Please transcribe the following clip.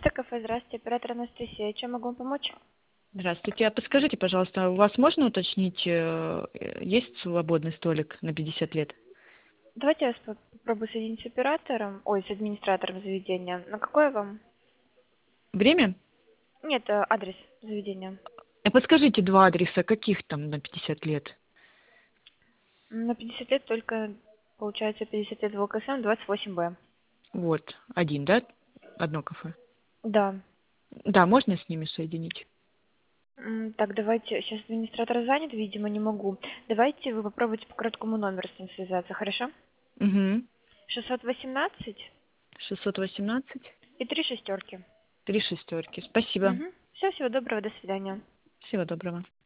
Место кафе, здравствуйте, оператор Анастасия. Чем могу вам помочь? Здравствуйте. А подскажите, пожалуйста, у вас можно уточнить, есть свободный столик на 50 лет? Давайте я вас попробую соединить с оператором, ой, с администратором заведения. На какое вам? Время? Нет, адрес заведения. Подскажите два адреса, каких там на 50 лет? На 50 лет только, получается, 50 лет в ЛКСМ, 28Б. Вот, один, да? Одно кафе. Да. Да, можно с ними соединить? Так, давайте, сейчас администратор занят, видимо, не могу. Давайте вы попробуйте по короткому номеру с ним связаться, хорошо? Угу. 618 618, и 3 шестерки. 3 шестерки. Спасибо. Угу. Все, всего доброго, до свидания. Всего доброго.